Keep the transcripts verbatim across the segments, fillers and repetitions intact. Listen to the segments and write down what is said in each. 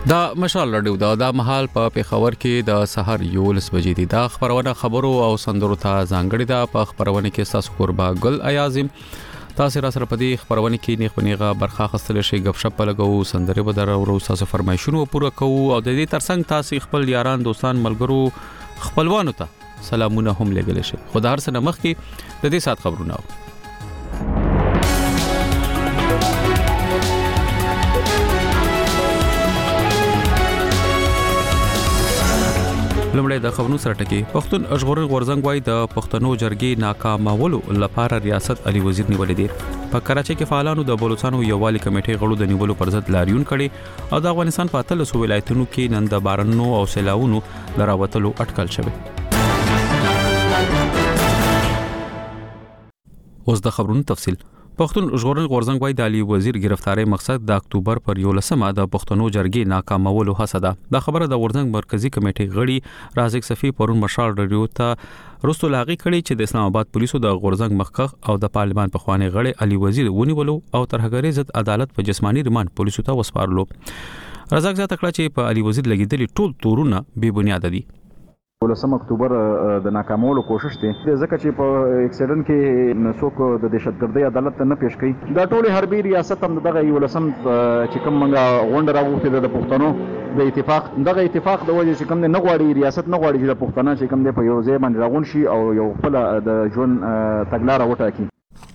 دا مشال رادیو دا د محل په پیښور کې د سحر یولس بجې دي دا خبرونه خبرو او سندرو ته ځانګړي ده په خبرونه کې تاسو قربا ګل ایازم تاسو را سره په دې خبرونه کې نه خنيغه برخه خستل شي غب شپ لګو سندره به درو تاسو فرمایشونه پوره کوو او د دې ترڅنګ تاسو خپل یاران دوستان ملګرو خپلوانو ته سلامونه هم لګل شي خدای هر څه مخ کې د دې سات خبرونه لمړی د خبرونو سره ټکی پښتون اشغور غورزنګ وای د پښتنو جرګې ناکامولو لپاره ریاست علي وزیر نیولې دي په کراچۍ کې فعالانو د بلوچستان یووالي کمیټې غړو د نیولو پر ضد لاریون کړي او د افغانستان په اتلسو ولایتونو کې نن د بارنو او سیلاونو لراوتلو اټکل شوی اوس د خبرونو تفصیل پښتون ژغورل غورزنګ وای د علي وزیر گرفتاری مقصد د اکتوبر پر یولسمه د پښتنو جرګې ناکامولو هڅه ده د خبره د غورزنګ مرکزی کمیټې غړي رازق صفی پرون مشال رادیو ته رستو لاغي کړي چې د اسلام آباد پولیسو د غورزنګ مخکخ او د پارلمان په خوانې غړي علي وزیر ونیولو او ترهګری ضد عدالت په جسمانی ریماند پولیسو ته وسپارلو رازق زیاته کړه چې په علي وزیر لګیدلي ټول تورونه بې بنیاد دي ولسم اکتوبر د ناکامولو کوشش دی ځکه چې په اکسیډنټ کې څوک د دهشتګردۍ عدالت نه پیش کړي دا ټول حربي ریاست هم دغه ولسم چې کوم منګه غونډه راوخته د پښتنو د اتفاق دغه اتفاق د وجه چې کوم نه غواړي ریاست نه غواړي چې د پښتنو چې کوم د په یو ځای باندې راغون شي او یو خپل د ژوند تګلارې وټاکي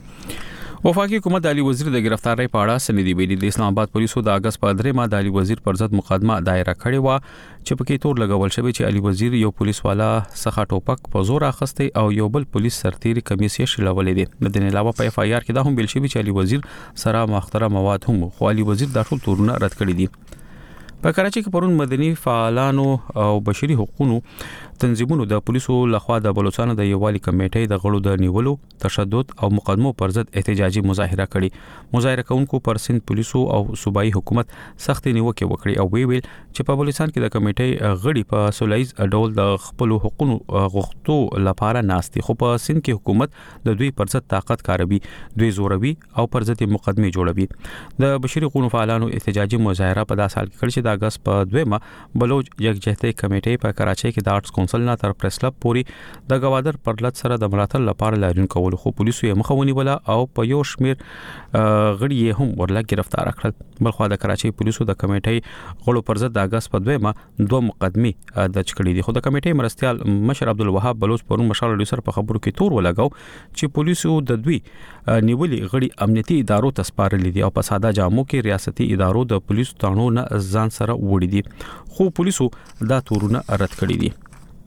وفاقي حکومت د علي وزیر د گرفتاری په اړه سندې ویلي د اسلام آباد پولیسو د اگست په درې ماده علي وزیر پر ضد مقدمه دایره کړې و چې پکې تور لګول شوی چې علي وزیر یو پولیس والا څخه ټوپک په زور اخیسته او یو بل پولیس سرتیری کمیسیه شلولې دي د دې علاوه په اف آی آر کې دا هم ویل شوی چې علي وزیر سره مختره مواد هم خو علي وزیر د ټول تورونه رد کړی دي په کراچۍ کې پرون مدني فعالانو او بشري حقوقو تنظیمونو د پولیسو لخوا د بلوچستان د یووالي کمیټې د غړو د نیولو تشدد او مقدمو پر ضد احتجاجي مظاهره کړې مظاهره کوونکو پر سند پولیسو او صوبایي حکومت سخت نیوکه وکړي او وی ویل چې په بلوچستان کې د کمیټې غړي په سولایز ډول د خپل حقوقو غوښتو لپاره ناستي خو په سند کې حکومت د دوی پر ضد طاقت کاروي دوی زوروي او پر ضد مقدمه جوړوي د بشري حقوقو فعالانو احتجاجي مظاهره په داسې حال کې کړې چې د اگست په دویمه بلوچ یکجهتي کمیټې په کراچۍ کې د آرټس کونسل نه تر پریس کلب پورې د گوادر پرلط سره د ملاتړ لپاره لاریون کول خو پولیسو یې مخاوني ولا او په یو شمیر غړي یې هم ورله گرفتار کړل بلخو د کراچۍ پولیسو د کمیټې غړو پر ضد د اگست په دویمه دوه مقدمه درج کړې دي خو د کمیټې مرستيال مشر عبدالوهاب بلوچ پرون مشال ډیسر په خبرو کې تور ولګاو چې پولیسو د دوی نیولي غړي امنیتي ادارو ته سپارلې دي او په ساده جامو کې ریاستي ادارو د پولیسو تانو نه ځان سره وړي دي خو پولیسو دا تورونه رد کړی دي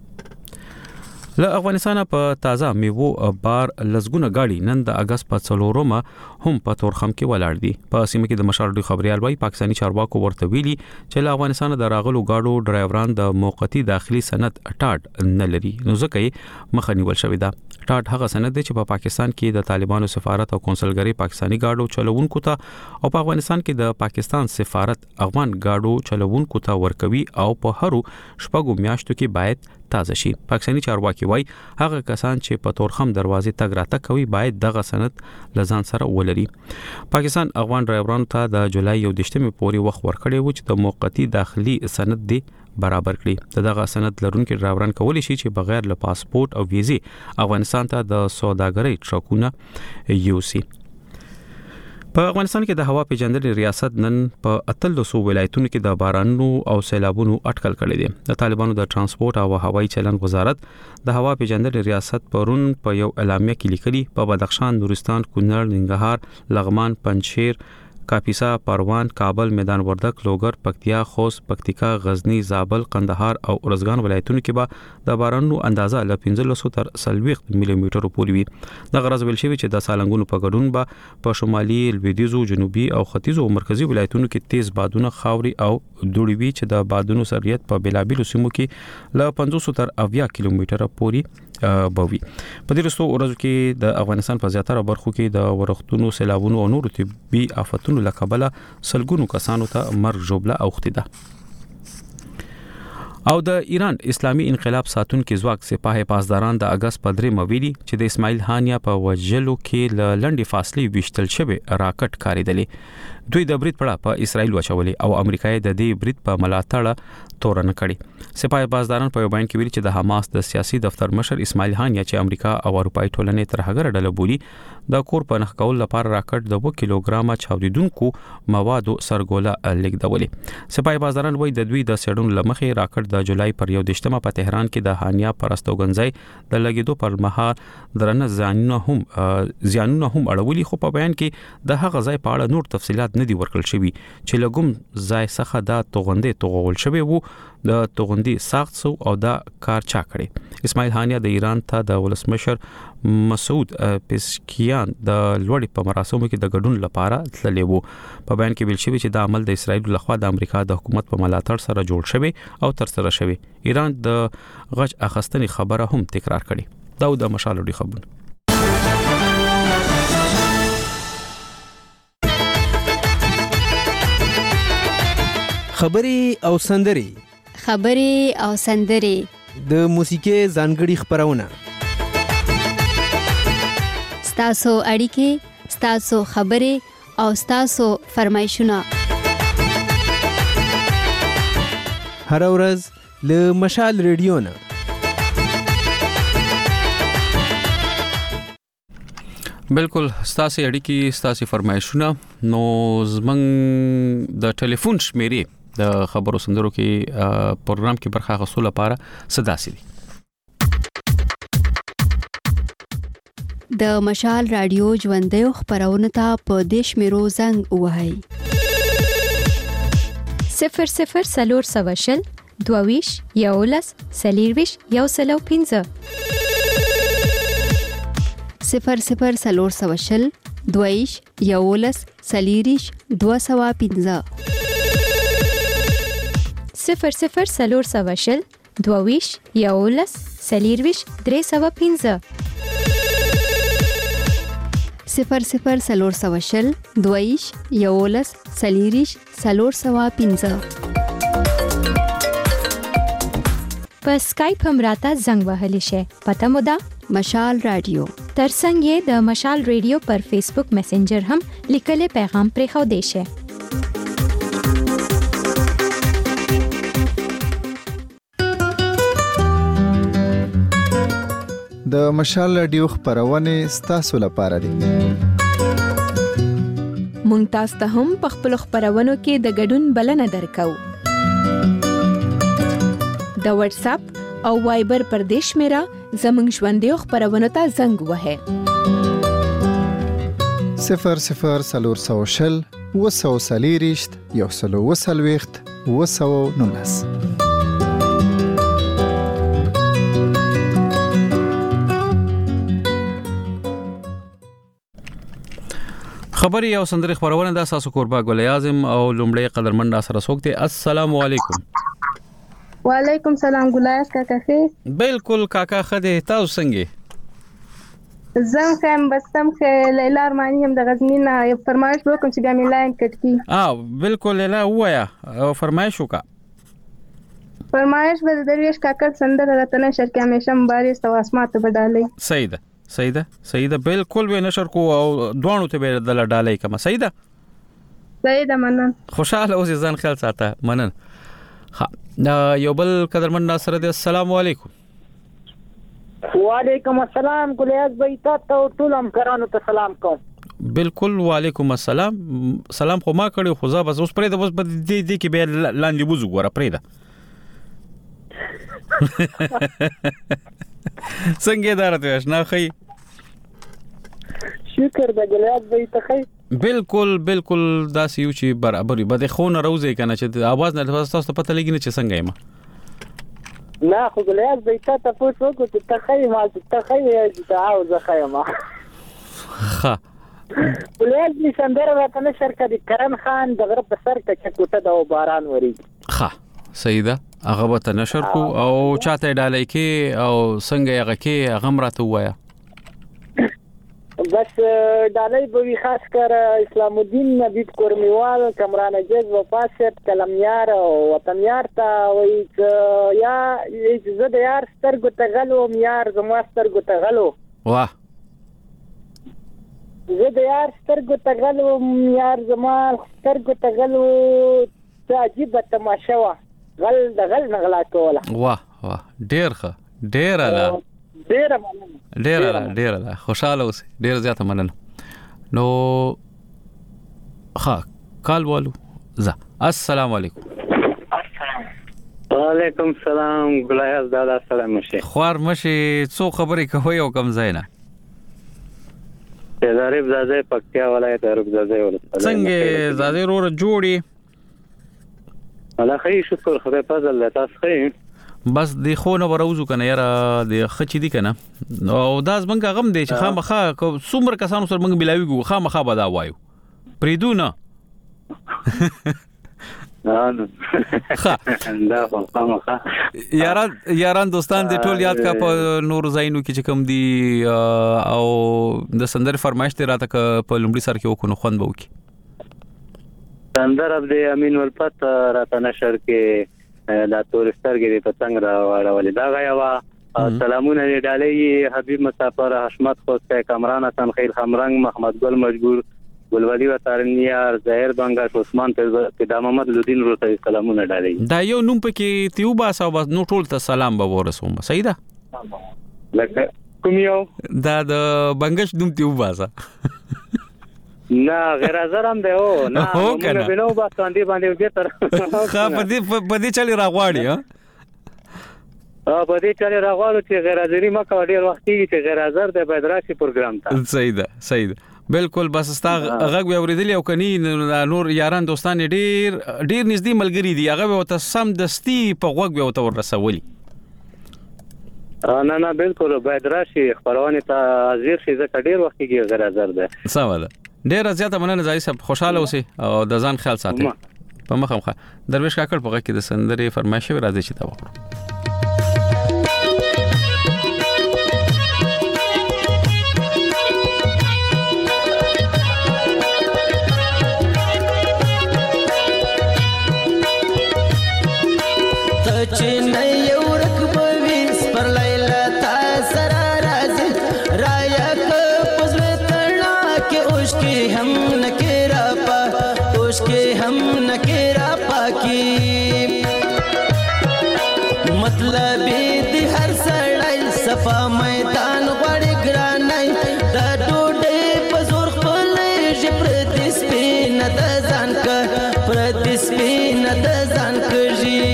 له افغانستان په تازه میوو بار لزګونه گاډي نن د اگست په څلورمه هم په تورخم کې ولاړ دي په سیمه کې د مشال خبريال وای پاکستاني چارواکو ورته ویلي چې له افغانستان د راغلو گاډو ډرایوران د موقتی داخلي سند ټاټ نه لري نو ځکه یې مخه نیول شوې ده ټاټ هغه سند دی چې په پاکستان کې د طالبانو سفارت او کنسلګری پاکستاني گاډو چلوونکو ته او په افغانستان کې د پاکستان سفارت افغان گاډو چلوونکو ته ورکوي او په هرو شپږو میاشتو کې باید تازه شي پاکستاني چارواکي وای هغه کسان چې په تورخم دروازې تګ راتګ کوي باید دغه سند لزان سره ولري پاکستان افغان ډرایورانو ته د جولای یو دیشتمې پورې وخت ورکړی و چې د موقتی داخلي سند دی برابر کړي دغه سند لرونکي ډرایوران کولی شي چې بغیر له پاسپورت او ویزې افغانستان ته د سوداګرۍ ټرکونه یوسي په افغانستان کې د هوا پیژندنې ریاست نن په اتلسو ولایتونو کې د بارانونو او سیلابونو اټکل کړی دی د طالبانو د ترانسپورت او هوایي چلند وزارت د هوا پیژندنې ریاست پرون په یو اعلامیه کې لیکلي په بدخشان نورستان کونړ ننګرهار لغمان پنجشیر کاپیسا پروان کابل میدان وردک لوګر پکتیا خوست پکتیکا غزنی زابل قندهار او ارزګان ولایتونو کې به د بارانونو اندازه ل پنځلس تر سلويخ ملي میټر پورې وي د غرض ویل شوی چې د سالنګونو په ګډون به په شمالي لویدیځو جنوبي او ختیځو او مرکزی ولایتونو کې تیز بادونه خاوري او دوړي وي چې د بادونو سرعت په بلابلو سیمو کې ل پنځوس تر اویا کیلومتره پورې بوي په دې رسو ورځو کې د افغانستان په زیاتره برخو کې د ورښتونو سیلابونو او نورو طبي آفتونو لکبله سلګونو کسانو ته مرګ جوړه اوختي ده او د ایران اسلامي انقلاب ساتونکو ځواک سپاه پاسداران د اگست په درې مویلي چې د اسماعیل هانیا په وجلو کې لنډي فاصله وشتل شوی راکټ کاریدلې دوی د برید پړه په اسرائیل واچولې او امریکای د دې برید په ملاتړ تورن کړي. سپاه بازداران په بیان کې ویلي چې د حماس د سیاسي دفتر مشر اسماعیل هانیا چې امریکا او اروپای ټولنې تر هغه ډله بولي د کور په نخ کول لپاره راکټ د دوه کیلوګرامه چاودیدونکو موادو سرګوله لیکدولې. سپاه بازداران وایي د دوی د سړون لمخې راکټ د جولای پر یو دشتمه په تهران کې د هانیا پرستوګنځي د لګیدو پر مهال درنه ځانونه هم ځانونه هم اړولي، خو په بیان کې د هغه ځای په اړه نور تفصيلات نه دي ورکړل شوي چې لګوم ځای څخه د توغندې توغول شوی وو، د توغندې ساخت سو او دا کار چا کړي. اسماعیل هانیا د ایران ته د ولسمشر مسعود پسکیان د لوړې په مراسمو کې د ګډون لپاره تللی وو. په بیان کې ویل شوی چې د عمل د اسرائیل لخوا د امریکا د حکومت په ملاتړ سره جوړ شوی او تر سره شوی. ایران د غچ اخستنې خبره هم تکرار کړي. دا د مشال لوړي خبرونه. خبري او سندري خبري او سندري د موسیقي ځانګړي خبرونه ستاسو اړیکې، ستاسو خبري او ستاسو فرمایشونه هر ورځ له مشال ریډیو نه. بالکل ستاسو اړیکې، ستاسو فرمایشونه. نو زمنګ د ټلیفون شمیرې د خبرو سندرو کې پروګرام کې برخه غوښتل لپاره صدا سي د مشال رادیو ژوندې خبرونه ته په دیش میرو زنګ وهاي صفر صفر سلور سواشل دوویش یولس سلیرویش یو سلو پینځه صفر صفر سلور سواشل دوویش یولس سلیریش دو سوا پینځه صفر صفر سلور سواشل دوویش یولس سلیرویش درې سوا پینځه صفر صفر سلور سواشل دوویش یولس سلیریش سلور سوا پینځه. په سکایپ هم راته زنګ وهلی شي. پته مو ده مشال رادیو. ترڅنګ یې د مشال رادیو پر فیسبوک میسنجر هم لیکل پیغام پرې خو دی شي. د مشال رادیو خبرونه ستاسو لپاره دي. مونږ تاسو ته هم په خپل خبرونو کې د ګډون بلنه درکو. د واتس اپ او وایبر پر دیش میرا زمنګ ژوندې خبرونو ته زنګ وهه صفر صفر سلور سوشل وسو سلیریشت یو سلو وسلويخت وسو نونس. خبري او سندري خبرونه د اساسو قربا ګل اعظم او لومړی قدرمن سره سوکته. السلام علیکم. وعلیکم سلام ګلایس کاکا خې. بالکل کاکا خدای تاسو څنګه؟ زم خیم بستم خې لیلا ارمانی هم د غزنین یو فرمایش وکم چې بیا مې لاین کټ کی. اه بالکل لیلا وایا فرمایش وکا. فرمایش به د درویش کاکا سندر راتنه شر کې همیشه مبارک تو اسمات بدالې. صحیح ده صحیح ده صحیح ده بالکل به نشر کو او دوانو ته به دل ډالې کما. صحیح ده صحیح ده منن. خوشاله اوسې ځان خیال ساته منن. ها یو بل قدرمن ناصر دې السلام علیکم. وعلیکم السلام ګلیاز بھائی تاسو ټول هم کرانو ته سلام کوم. بالکل وعلیکم السلام. سلام خو ما کړی خو ځا بس اوس پرې د بس دې دې کې به لاندې وځو غوړه پرې ده. څنګه دارته آشنا خي؟ شکر د ګلیاز بھائی ته خي. بالکل بالکل دا سيو چې برابر به خونه روزه کنه چې आवाज نه تاسو ته پته لګی نه چې څنګه یم. نه خو ګلیاز بھائی ته تاسو وکړو چې ته خي ما ته خي چې عاوز خیمه. ها ګلیاز بھائی سندره راته نشر کړي کرن خان د غرب سر ته چکوټه د باران وریږي. ها صحیح ده هغه به نشر کو او چاته ډالۍ کې او څنګه هغه کې هغه راته وایا. بس ډالۍ به خاص کر اسلام الدین نبی کورمیوال کمران جز و پاسط کلمیار او وطنیار تا وای یا زه د یار سترګو ته غلو میار زما سترګو ته غلو. واه زه د یار سترګو ته غل وم یار زما سترګو ته غل و څه عجیبه تماشه وه غل د غل نه غلا کوله. واه واه ډېر ښه ډېر اعلی ډېره مننه ډېر اعلی ډېر اعلی خوشحاله اوسئ ډېر زیاته مننه. نو ښه کال والو زه السلام علیکم. وعلیکم السلام ګلایاز دادا سلام مشه خوار مشه څو خبرې کوي او کم ځای نه زارب زاده پکتیا ولایت زارب زاده ولایت څنګه زاده روره جوړي الله خیر شکر خدای فضل تاسو خیر بس د خو نه وروزو کنه یاره د خچې دي کنه او دا زمونږ غم دی چې خامخا څومره کسانو سره موږ ملاویږو خامخا به دا وایو پریدو نه نه دا خامخا یاران یاران دوستان دې ټول یاد کا په نور زاینو کې چې کوم دي او د سندر فرمایش ته راته په لومړي سر کې وکړو خوند به وکي سندر عبد امین ولفت راته نشر کې دا تورستر کې په څنګه راوړل دا غیا وا سلامونه ډالې حبیب مسافر حشمت خوسته کامران حسن خیر خمرنګ محمد ګل مجبور ګلوالي وتارنیار ظاهر بنگا عثمان پیدا محمد لودین روته سلامونه ډالې دا یو نوم پکې تیوبا سو بس نو ټول ته سلام به ورسوم صحیح ده لکه کوم یو دا د بنگش نوم تیوبا سا نه غیر ازرم دی او نه موږ به نو با باندې باندې به تر خا په دې په دې چالي راغواړي ها ا په دې چالي راغواړو چې غیر ازري مکه ډیر وخت کې چې غیر ازر د بدراشي پروګرام ته صحیح ده صحیح ده بالکل بس ستا غږ به اوریدلی او کني نور یاران دوستان ډیر ډیر نږدې ملګری دي هغه به تاسو سم دستی په غوږ به وته ورسولي نه نه بالکل بدراشي خبرونه ته حاضر شي ځکه ډیر وخت کې غیر ازر ده سمه ډیر زیاته مننه ځای صاحب خوشاله اوسئ او د ځان خیال ساتئ په مخه مخه درویش کاکړ په کې د سندرې فرمایش راځي چې تا وکړو میدان غړي ګرانای د ډوډۍ په زور خپل جبر د سپین د ځان ک پر د سپین د ځان کږي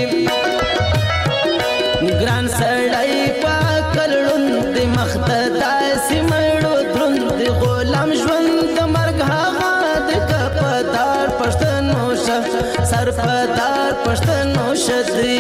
ګران سړی پاکلون د مخته سیمړو دروند غلام ژوند د مرګ هغه د کپدار پښتنو شه سرپدار پښتنو شدري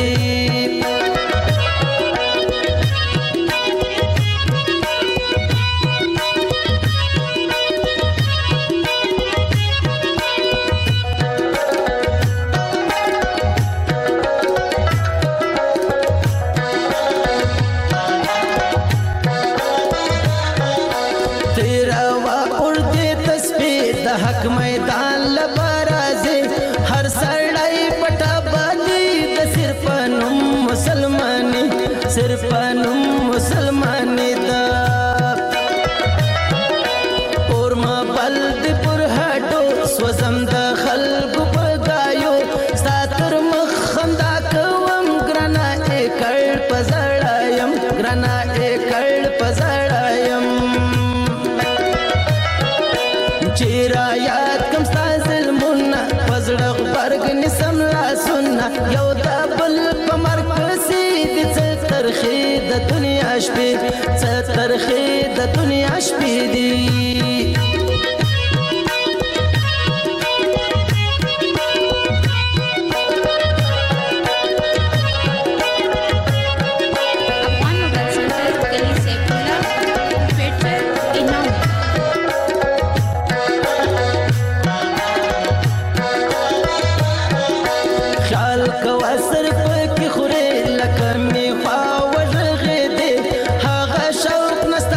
میدان لبرازي هر سړی پټه باندې د صرف نوم مسلماني صرف نوم مسلماني دا اور ما بلد پر هټو سوزم د خلکو په گایو ساتر مخ خندا کوم ګرنا اکړ پزړایم ګرنا اکړ پزړایم چیرا یاد کم ستاسل مونږه پزړغ برګ نسم لا سننا یو د بل په مرکزي د ترخی د دنیا شپې ترخی د دنیا شپې دی نستا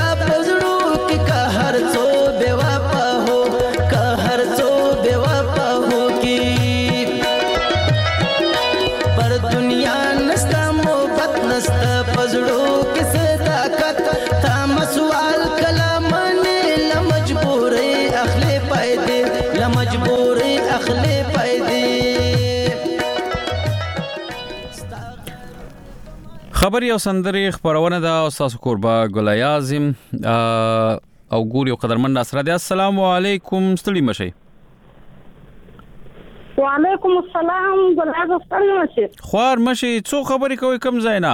خبر یو سندري خبرونه دا استاد قربا ګل اعظم او ګور یو قدرمن ناصر دی. السلام علیکم ستړي مشي. وعلیکم السلام ګل اعظم ستړي مشي. خوار مشي څو خبرې کوي کم زینا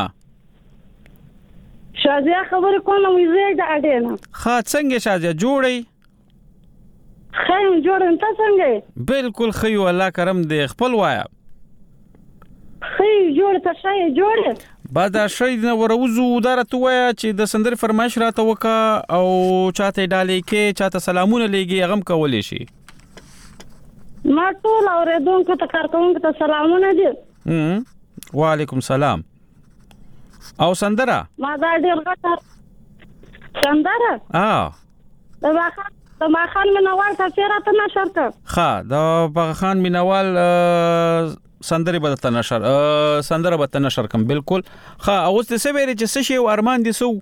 شازیا خبرې کوم ویزه د اډینا خا څنګه شازیا جوړي خیم جوړن ته څنګه بالکل خيو الله کرم دې خپل وایا خی جوړ ته شای جوړ بعد شای نه وروزو دارته وایا چې د سندري فرمایش راته وکا او چاته ډالې کې چاته سلامونه لګي غم کولې شي. ما ټول اوریدونکو ته کارکونکو ته سلامونه دي. هم وعلیکم سلام. او سندره ما دا ډیر غټه سندره اه د واخا د ماخان منوال ته چیرته نشر کړ. ها د باغخان منوال سندره بدته نشر سندره بدته نشر کوم بالکل. ها اوس څه ویری چې څه شی ارمان دي سو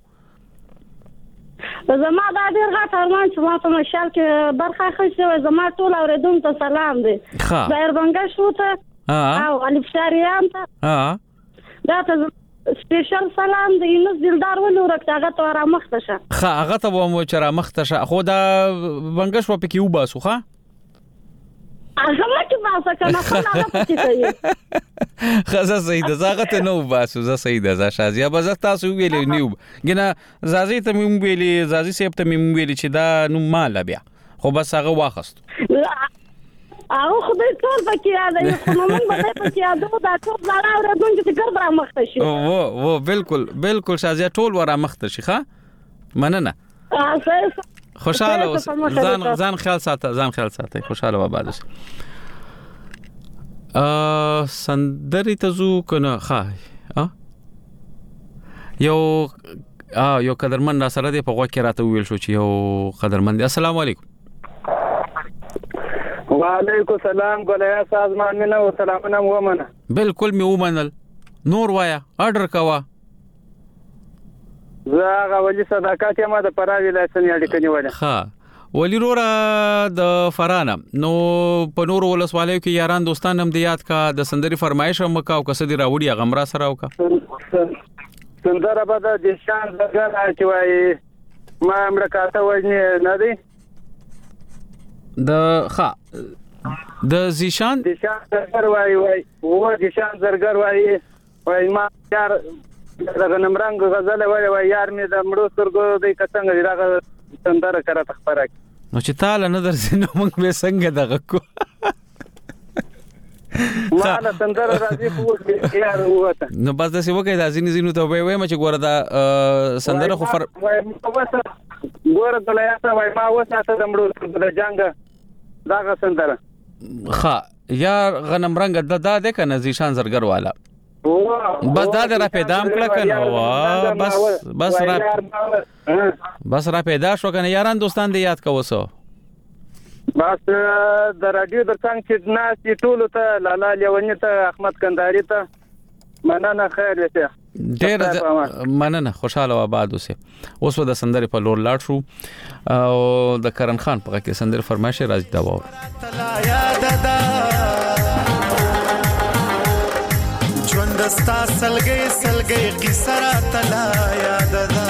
زما دا ډیر غټ ارمان چې ما په مشال کې برخه خښه زما ټول اوریدونکو ته سلام دي. ظاهر بنګا شو ته او الف شاریان ته ها دا ته سپیشل سلام دی نو دلدار ولورک هغه ته را مخته شه. خا هغه ته مو چې را مخته شه خو دا بنګش په کې وباسو ښا هغه مته باسه کنه هغه پکې کوي خزه صحیح ده زغه ته نو باسو ز صحیح ده ز شازیا بز تاسو ویلې نیو ګنه زازي ته مې ویلې زازي سیب ته مې ویلې چې دا نو مال بیا خو بس هغه واخست او خدای ټول پکې یاد دی خو موږ به پکې یاد وو دا ټول زړه اوریدونکو چې ګرځ را مخته شي. و و بالکل بالکل شازیا ټول ورا مخته شي ښا مننه خوشاله اوس ځان ځان خیال ساته ځان خیال ساته خوشاله و بعد ا سندري تزو کنه ښا ا یو ا یو قدرمن ناصر دی په غوکه راته ویل شو چې یو قدرمن دی. السلام علیکم. وعلیکم السلام ګلیا سازمان مینه او سلامونه ومنه. بالکل می ومنل نور وایا آرډر کوا زه غوړي صداقت ما د پراوی لایسن اړیکه نیولې. ها ولی رورا د فرانه نو په نور ولسوالیو کې یاران دوستان هم د یاد کا د سندري فرمایش هم کا او کسدي راوړي غمرا سره او کا سندره به د شان زګر چې وای ما امر کاته وځنی نه دی د ښا د زیشان د شان زرګر وای وای و د شان زرګر وای وای ما یار دغه نمرنګ غزل وای وای یار می د مړو سترګو د کڅنګ دغه سندره کرا تخبره نو چې تعالی نظر سينو موږ به څنګه دغه کو ما له سندره راځي خو یار وته نو بس د سی وکي د ازینې زینو ته وای وای ما چې ګوره دا سندره خو فر ګوره دلایته وای ما وساته د مړو د جنگ داغه سندره ها یار غنم رنگ د دا د کنه زیشان زرګر والا بس دا در پیدام کړه کنه بس بس را بس را پیدا شو کنه یاران دوستان دې یاد کوسو بس د رادیو د څنګه چې ناس ټول ته لالا لیونی ته احمد کندهاری ته مننه خیر وته ډېر مننه خوشاله آباد اوسه. اوس د سندري په لور لاړ شو او د کرن خان په کې سندري فرمایش راځي دا و ژوند ستا سلګي سلګي قصرا تلا یاد ده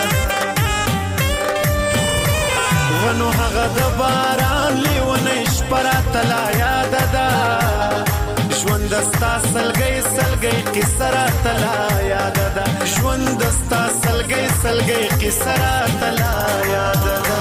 ونو هغه د باران لیونه شپرا تلا یاد ده ژوند ستا سلګي سلګي قصرا تلا یاد ده ژوند ستا سلګي سلګي قصرا تلا یاد ده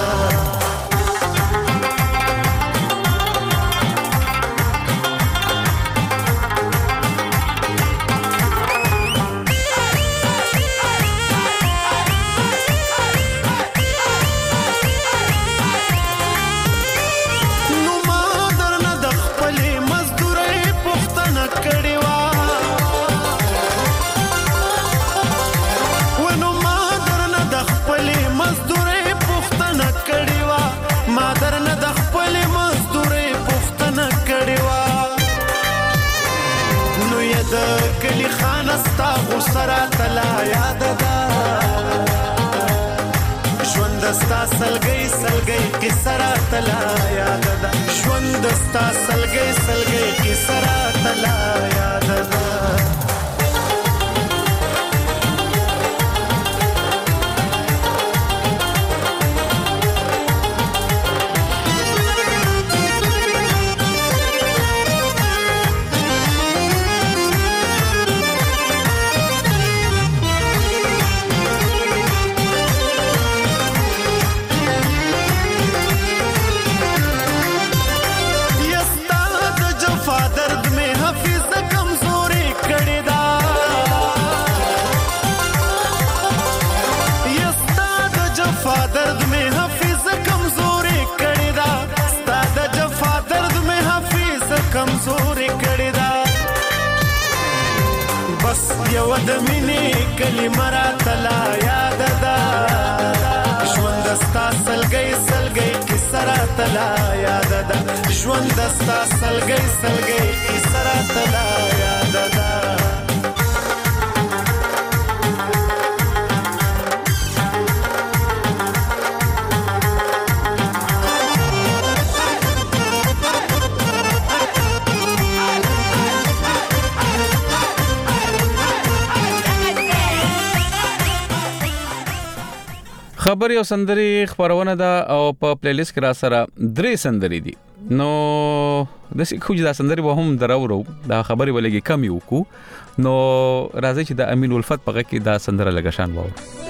کلی خانستا غسرا تلا یاد ده ژوند ستا سلګي سلګي قصرا تلا یاد ده ژوند ستا سلګي سلګي قصرا تلا یاد ده مې حافظ کمزوري کړی دا ستا د جفا درد مې حافظ کمزوري کړی دا بس یو د مینې کلمه راته لا یاد ده ژوند ستا سلګۍ سلګۍ کیسه راته لا یاد ده ژوند ستا سلګۍ سلګۍ کیسه راته لا یاد ده خبري او سندري خبرونه ده او په پلی لیست کې را سره درې سندري دي نو د څه خو دا سندري به هم دراورو دا خبري ولګي کم یو کو نو راځي چې د امین الفت په کې دا سندره لګشان وو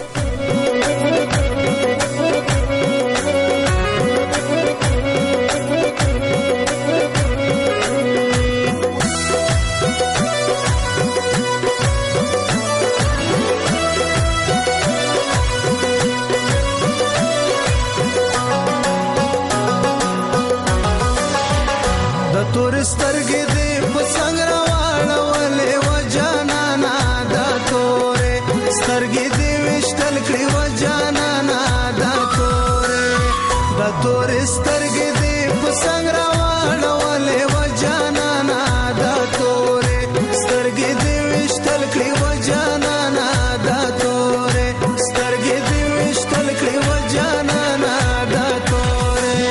سترګې دې په څنګه راوړلې و جانانا دا تورې سترګې دې وشتل کړې و جانانا دا تورې دا تورې سترګې دې په څنګه راوړلې و جانانا دا تورې سترګې دې وشتل کړې و جانانا دا تورې سترګې دې وشتل کړې و جانانا دا تورې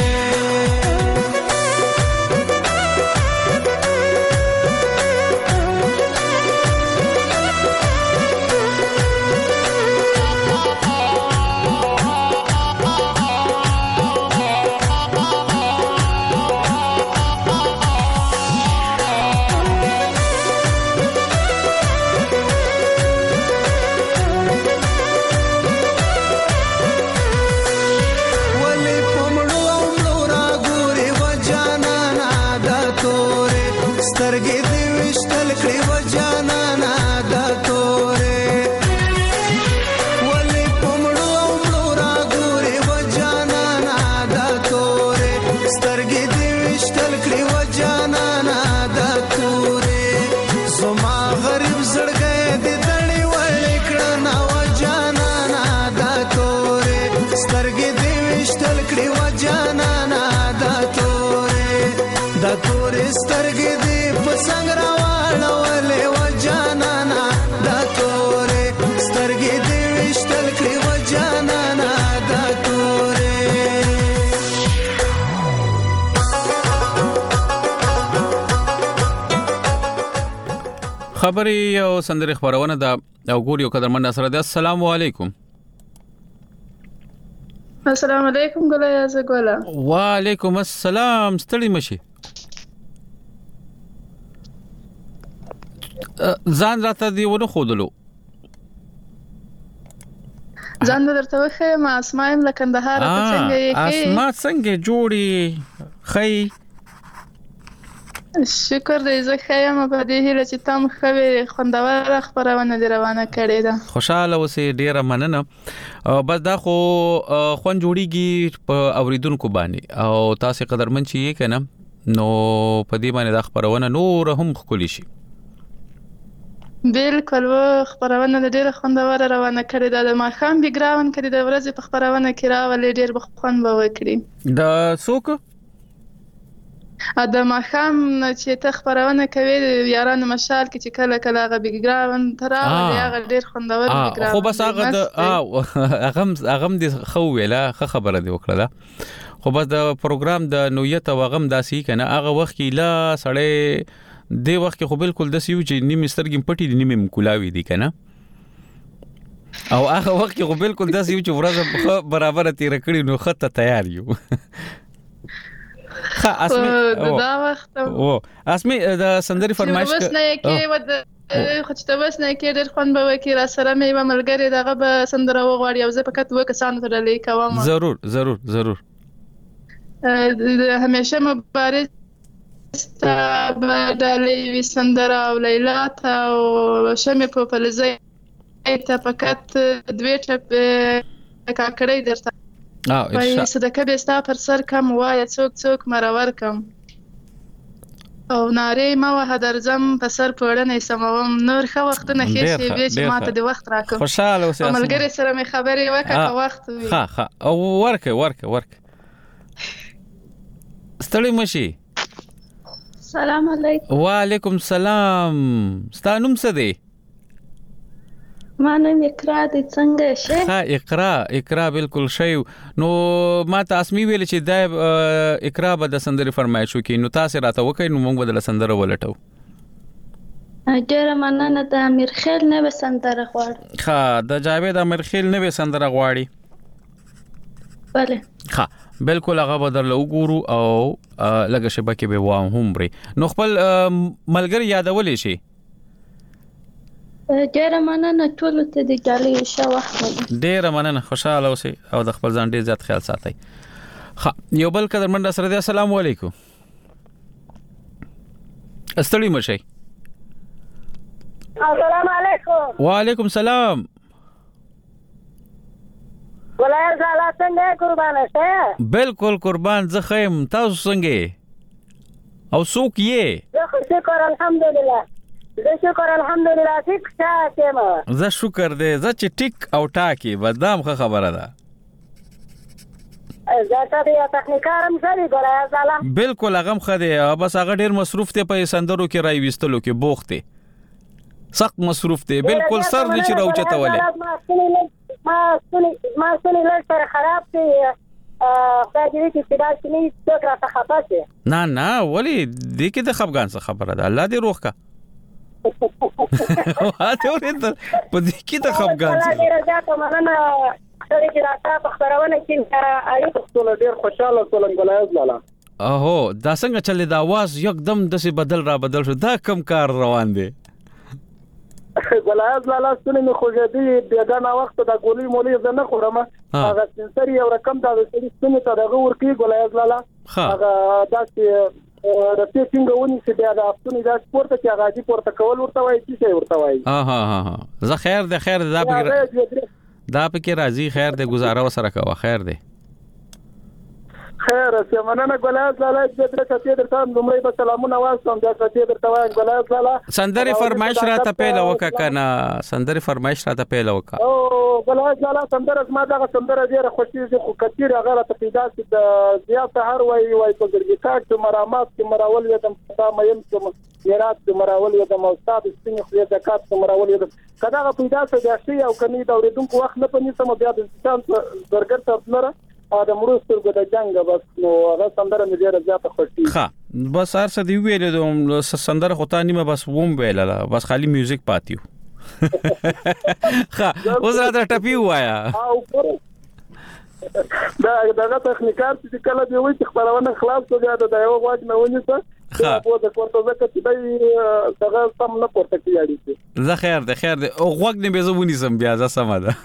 سترګې دې په څنګه راوړلې و جانانا دا تورې سترګې دې وشتل کړې و جانانا دا تورې خبري او سندري خبرونه دا او ګور یو قدرمن سره ده السلام علیکم السلام علیکم ګل یا زګولا وعلیکم السلام ستړي مشي ځان راته دی ونه خودلو ځان درته وخه ما اسماء لکندهار ته څنګه یې کې اسماء څنګه جوړي خی شکر دې زه خیم په دې هیله چې تم خوي خوندور خبرونه دی روانه کړې ده خوشاله اوسې ډیره مننه بس دا خو خوان جوړیږي په اوریدونکو باندې او تاسو قدرمن چی کنه نو په دې باندې دا خبرونه نور هم خولي شي بالکل و خبرونه ډیره خوندور روانه کړې ده د ماخام بیګراوند کړي د ورځې په خبرونه کې راولې ډیر بخون به وکړي دا څوک ا د ماخام چې ته خبرونه کوي یارانو مشال کې چې کله کله غ بیګراوند تراولې هغه ډیر خوندور بیګراوند خو بس هغه د هغه هغه د خو ویله خبره دی وکړه خو بس د پروګرام د نویت او غم داسي کنه هغه وخت کې لا سړی دی وخت کې خو بالکل د سیو چې نیمه سترګې پټي دي نیمه مکولاوي دي کنه او هغه وخت کې خو بالکل د سیو چې ورځ برابر تیر کړی نو خطه تیار یو ها اسمه دا وخت او اسمه د سندري فرمایش بس نه کې ود خو چې بس نه کې ډېر خوان به وکړي را سره مې و ملګری دغه به سندره وغواړي او زه پکې وک سان ته لې کوم ضرور ضرور ضرور همیشه مبارک ستابدلې وسندره او لیلا ته او شمه په فلزي ته پکات دوی ټپ کاکړې درته وای صدقه به ستا پر سر کم وای څوک څوک مرور کم او نارې ما وه درځم په سر پوړنې سموم نور ښه وختونه ښې شېبې چې ما ته د وخت راکړه خوشحاله اوسې او ملګري سره مې خبرې وکړه که وخت وي ښه ښه او ورکړه ورکړه ورکړه ستړی مه شي سلام علیکم وعلیکم سلام ستا نوم څه دی ما نوم اقرا دی څنګه شې ها اقرا اقرا بالکل شی نو ما تاسو می ویل چې دا اقرا به د سندري فرمایش وکي نو تاسو راته وکړئ نو موږ به د سندره ولټو ډیره مننه د امیر خیل نه به سندره غواړي ها د جاوید امیر خیل نه به سندره غواړي بله ها بالکل هغه بدل وګورو او لږه شبکه به وام هم بری نو خپل ملګری یادولې شي ډیره مننه ټول ته د جالي شو وخت ډیره مننه خوشاله اوسئ او د خپل ځان ډیر زیات خیال ساتئ ها یو بل قدر منډه سره دی السلام علیکم استړی مشي السلام علیکم وعلیکم سلام ولای زالا څنګه قربان شه بالکل قربان زه خیم تاسو څنګه او څوک یې زه شکر الحمدلله زه شکر الحمدلله ټیک ټاک یم زه شکر دې زه چې ټیک او ټاکي بدام خبره ده زه ته یو تخنیکارم سړي ګورای زالا بالکل هغه خدای بس هغه ډیر مصروف دی په سندرو کې راي وستلو کې بوخت دی سخت مصروف دی بالکل سر نشي راوچتولې ما سونی ما سونی لږ سره خراب دی خدای دې چې دا سونی څوک راته خفه شي نه نه ولی دې کې د خفګان څه خبره ده الله دې روح کا واته ورته په دې کې د خفګان څه الله دې رضا ته مننه سړي چې راته په خبرونه کې اړیکه ټول ډیر خوشاله ټولن ګلایز لاله اوهو دا څنګه چلے دا आवाज یکدم دسه بدل را بدل شو دا کم کار روان دی ګلایز لاله ستنه مې خوځېدي دغه وخت د ګولې مولې زنه خورم هغه سنسري یو رقم دا ستنه ته دغه ورکی ګلایز لاله هغه داسې رته څنګه ونی چې بیا د افتونی دا سپورت کې هغه دي پورته کول ورته وایي چې ورته وایي ها ها ها زه خیر ده خیر ده دا دا پکې راځي خیر ده گزاره وسره کوه خیر ده خیر سه مننه ګلایز لاله چې درته ته درته نمبر په سلامونه واسم دا ته درته وایم ګلایز لاله سندري فرمایش را ته پیل وکا کنه سندري فرمایش را ته پیل وکا او ګلایز لاله سندره ما دا سندره ډیره خوشیږي خو کثیر هغه ته پیدا چې د زیات هر وای وای په ګرګی کاټ مرامات کې مراول یدم دا مېم چې یرات کې مراول یدم او استاد سپین خو د کاټ مراول یدم کدا پیدا څه د شی او کني دا ورېدونکو وخت نه پني سم بیا د ځان برګر ترلره ا د مروستر د جنگ بس نو هغه سندره مې ډیره زیاته خوښي ها بس هر څه دی ویل د سندره خو ته نیمه بس ووم ویلاله بس خالی میوزیک پاتیو ها اوس راته ټپی وایا دا دغه تخنیکار چې کله دی وای چې خبرونه خلاص کړه دا یو واټ نه ونی څه دا په د کوټه زکه چې دای دغه سم نه پورته کیږي زه خیر ده خیر ده او غوګ نه به زونی سم بیا زه سم ده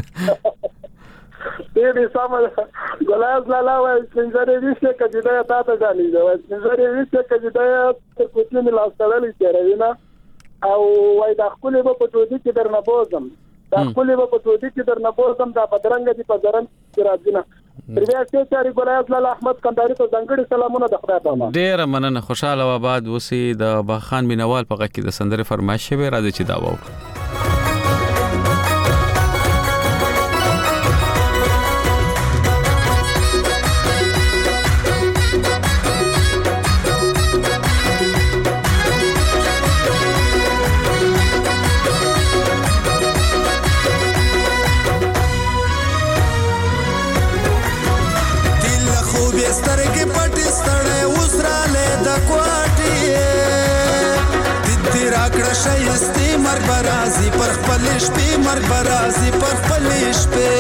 دې سامان ګلایز لاله وای څنګه دې چې کجدا تا ته ځانې دا وای څنګه دې چې کجدا تر کوټې نه لاستړلې چیرې نه او وای دا خپل په پټودي کې درنه بوزم دا خپل په پټودي کې درنه بوزم دا بدرنګ دي په ځرن کې راځي نه پریا چې چاري ګلایز لاله احمد کنداري ته ځنګړي سلامونه د خدای په امان ډیر مننه خوشاله و آباد وسی د بخان مینوال په کې د سندره فرمایش به راځي چې دا وو شایسته مرګ برازي پر خپل شپې مرګ برازي پر خپل شپې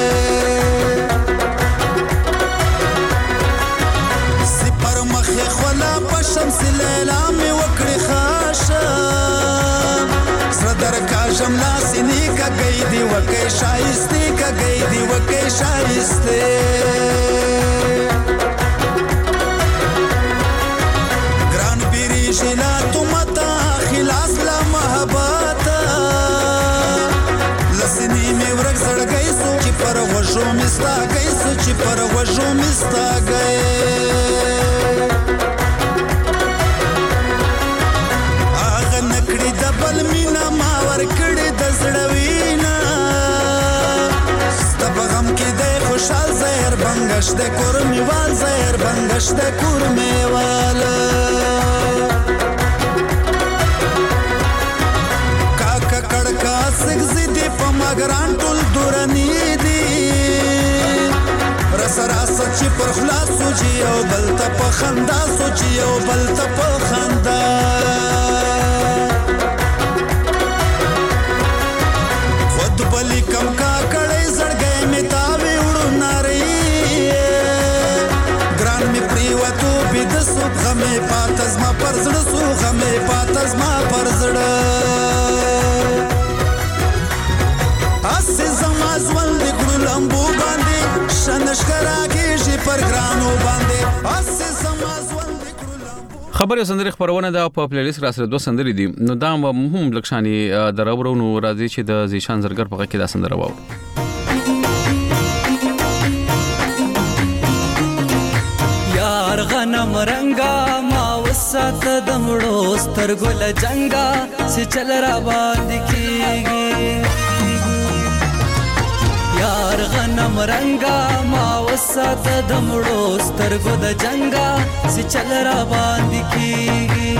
سپر مخه خلا په شمس لیلا می وکړي خاشه زړه درکا جملا سینې کا گئی دی وکي شایسته کا گئی دی وکي شایسته ګران بیري شلا تمتا خلاص لا محبت لسنی می ورګ زړګي سو چې پر وښو مستا گئی سو چې چې پر وژو مستا گئے آغا نکڑی دبل مینا ما ورکڑی دزڑوینا ستا بغم کی دے خوشحال زہر بنگش دے کورمی وال زہر بنگش دے کورمی وال کاکا کڑکا سگزی دی پا مگران ٹول دورانی دی رس راس چی پر خلاص سوچی او بلتا پا خندا سوچی او بلتا پا خندا خود بلی کم کا کڑی زڑ گئے میں تاوی اڑو ناری گران میں پریواتو بیدسو غمی پاتز ما پرزڑسو غمی پاتز ما پرزڑ اسی زمازول دی گرو لمبو باندی شنشکرا کیږي پر ګرانو باندې اسی زمازول دی گرو لمبو خبره سندري خبرونه د په پلی لیست را سره دوه سندري دي نو دا هم لکشاني درورو نو راځي چې د زیشان زرګر په کې دا سندره واو یار غنم رنگا ما وسات دمړو سترګل جنگا چې چل را باندې کیږي یار غنم رنگا ما وسات دمړو سترګو د جنگا چې چل را باندې کیږي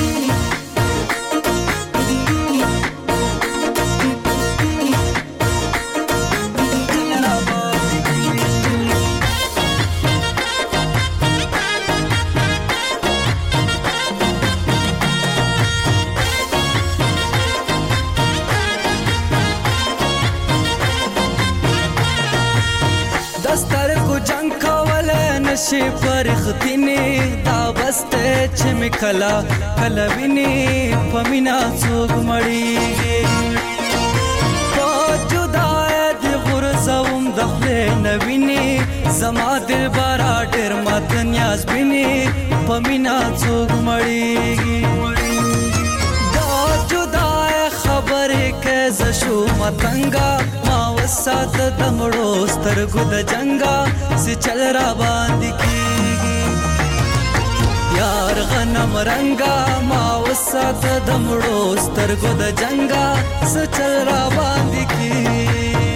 شي پرختینه دا بسته چې مکلا کلا ویني پمینا څوک مړیږي په جدای د غرزوم د خپل نویني زما دل بارا ډېر مات نیاز بیني پمینا څوک مړیږي دا جدای خبره کې زشو متنګا ما وسات دمړو سترګو د جنگا سي چل را باندې کیږي یار غنم رنگا ما وسات دمړو سترګو د جنگا سي چل را باندې کیږي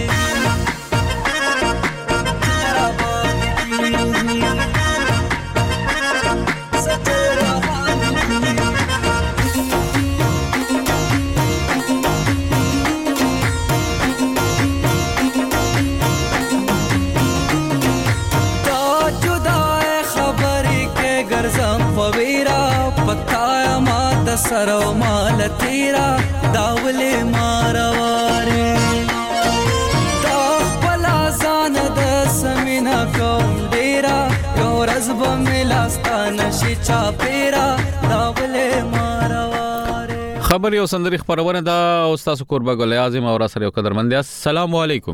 سرو مال تیرا داولې مارواره دا خپل ځان د سمینا کوم ډیرا یو رزب ملاستان شي چا پیرا داولې مارواره خبر یو سندري خبرونه دا استاد قربا ګل اعظم او را سره یو قدرمند السلام علیکم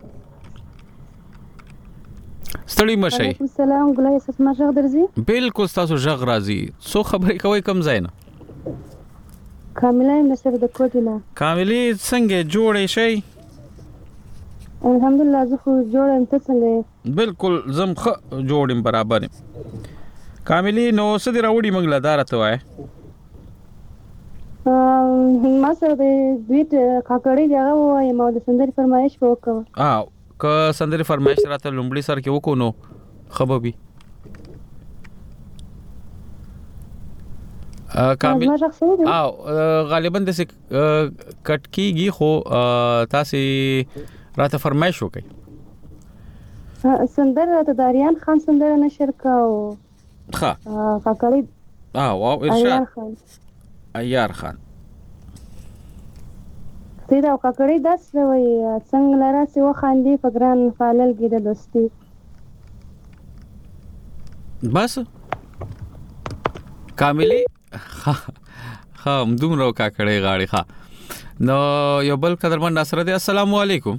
ستړي مشي السلام ګلای اساس ما ژغ درځي بالکل تاسو ژغ راځي سو خبرې کوي کم زاینه کاملای مشر د کوټینا کاملی څنګه جوړې شي الحمدلله زه خو جوړم ته څنګه بالکل زم خ جوړم برابر کاملی نو سدي راوړي منګلا دارته وای ما سره د دویټ کاکړی جګه وای ما د سندري فرمایش وکړ اه که سندري فرمایش راته لومړی سر کې وکونو خببي کامل او غالبا د کټ کیږي خو تاسو راته فرمایش وکړئ سندره ته داریان خان سندره نشر کاو ښه کاکړی او او ارشاد ایار خان تیرا کاکړی داس وی څنګه لاره سی وخاندي فګران فالل کې د دوستي بس کاملی ها دومره کاکړی غاړي ښه نو یو بل قدرمن ناصر دی السلام علیکم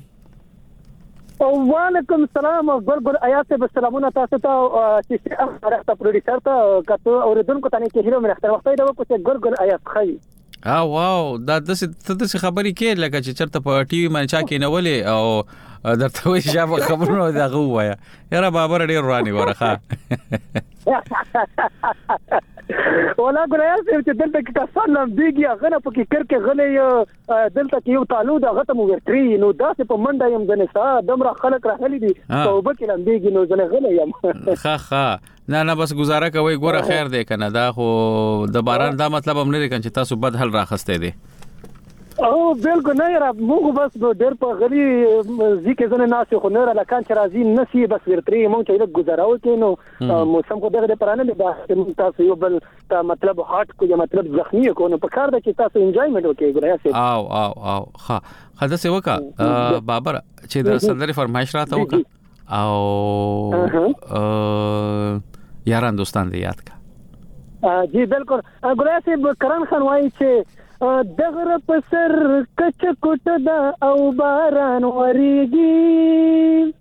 وعلیکم السلام ګل ګل آیات به سلامونه تاسو ته چې راته پروډوسر ته کته اوریدونکو ته نه کې هیرو مې اختر وختي دا کوڅه ګل ګل آیات خی اه واو دا د څه خبرې کې لکه چې چرته په ټي وي باندې چا کې نه ولې او درته وایي شابه خبرونه دغه ووایه یاره بابر ډېر روانې وره ښه ولا ګرایه چې دلته کې کسان لمبېږي هغه نه پکې کړ کې غلې دلته کې یو تعلو د هغه ته مو ورتري نو داسې په منډه یم د نسا دمره خلک راغلي دي توبه کې لمبېږي نو زه غلې یم ښه ښه نه نه بس گزاره کوي ګوره خیر دی کنه دا خو د باران دا مطلب هم نه دی کنه چې تاسو بد حل راخسته دي او بالکل نه یاره موږ بس ډېر په غلي ځکه زنه ناسې خو نه را لکان چې راځي نسی بس ورتري مونږ چې لږ گزاره وکړو نو موسم خو دغه پرانه دی دا چې تاسو یو بل تا مطلب هاټ کو یا مطلب زخمی کو نو په کار د چې تاسو انجوایمنت وکړئ ګرایه او او او ها خدای سه وکا بابر چې د سندري فرمایش راته وکا او یاران دوستان دې یاد کا جی بالکل ګرایه سه کرن خان وایي چې دغره په سر کچ کوټه دا او باران وریږي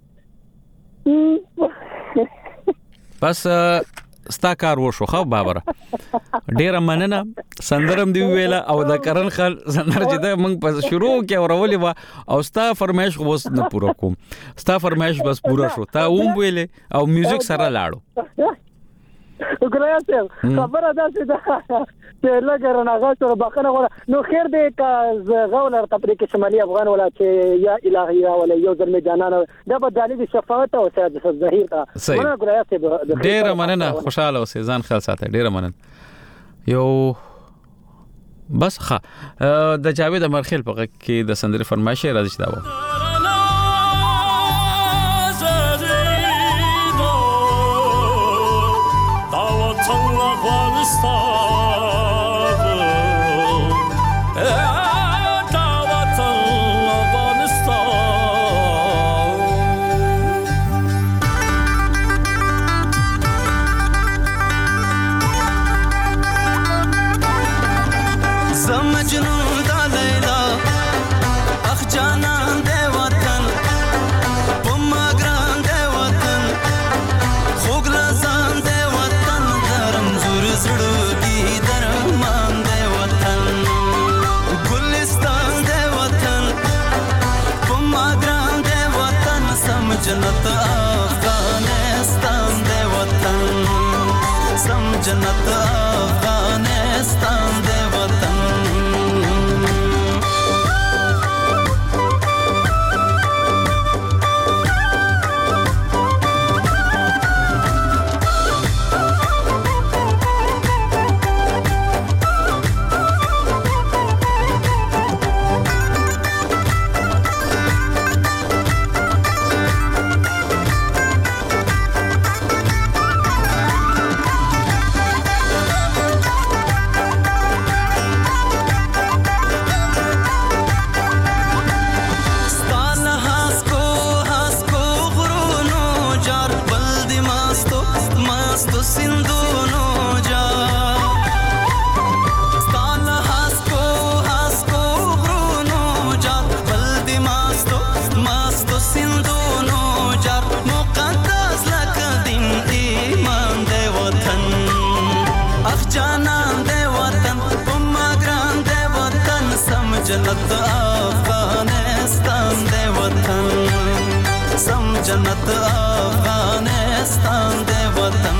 بس ستا کار وشو خو بابر ډیر مننه سندرم دی ویله او د کرن خان سندر چې دا موږ په شروع کې اورولې وا او ستا فرمایش خو نه پوره کوم ستا فرمایش بس پوره شو تا اوم ویله او میوزیک سره لاړو ګرایه خبره ده چې چې لګر نه غاټو بخنه غواړه نو خیر دې کا غولر تفریق شمالي افغان ولا چې یا الهي یا ولا یو ځل می جانانه دا په دلیل شفاعت او سید ظهیر تا منه ګرایه ډیر مننه خوشاله اوسې ځان خیال ساته ډیر مننه یو بس ښه د جاوید امرخیل په کې د سندري فرمایش راځي دا و जन्नत अफगानिस्तान दे वतन सम जन्नत अफगानिस्तान दे वतन जन्नत अफगानिस्तान दे वतन सम जन्नत अफगानिस्तान दे वतन